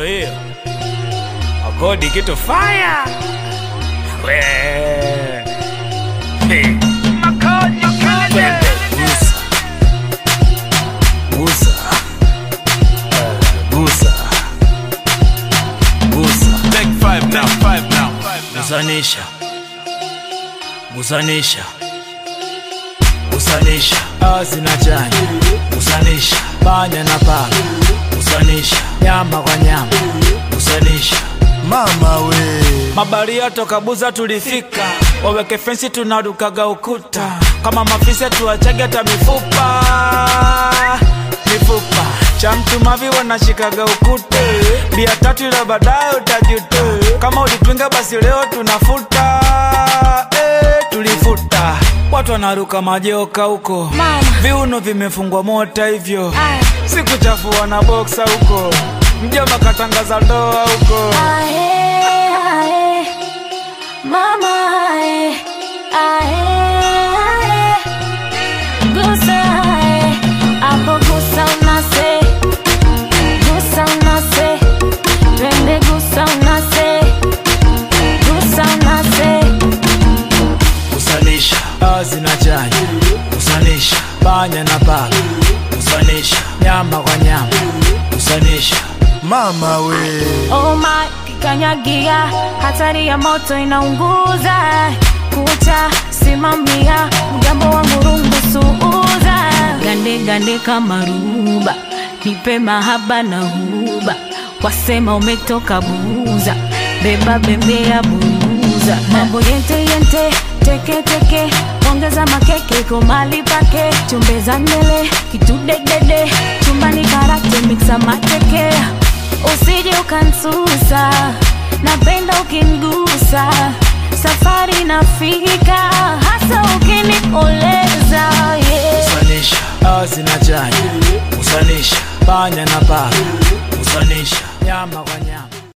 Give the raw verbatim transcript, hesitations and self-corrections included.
hiyo akodi kitu fire we hey. Gusa Gusa Gusa Take five now, five now. Gusanisha Gusanisha Gusanisha Asina chanya Gusanisha Panya na paka Gusanisha Nyama kwa nyama Gusanisha Mama we Mabaria toka Buza tulifika waweke fensi tunarukaga ukuta kama mafisa tuachage hata mifupa mifupa cha mtu mavi wanashikaga ukuta bia tatu ila baadaye utajuta kama ulipinga basi leo tunafuta eh, tulifuta watu wanaruka majoka huko viuno vimefungwa mota hivyo siku chafua na boxa huko mjomba katangaza ndoa huko mama ae ae ae Gusa ae apo gusa unase Gusa unase Twende gusa unase Gusa unase Gusanisha Azina chanya Gusanisha Panya na paka Gusanisha Nyama kwa nyama Gusanisha Mama we Oh my kanyagia hatari ya moto inaunguza kucha simamia mgambo wa murungu suuza gande gande kama ruba nipe mahaba na huba wasema umetoka Buza beba bembea buza mambo yente yente teke teke ongeza makeke kumali pake chumbeza nele kitudedede chumbani karate mixa mateke usije ukansusa napenda ukinigusa safari nafika hasa ukinikoleza yeah. Gusanisha Azina chanya Gusanisha Panya na paka Gusanisha Nyama kwa nyama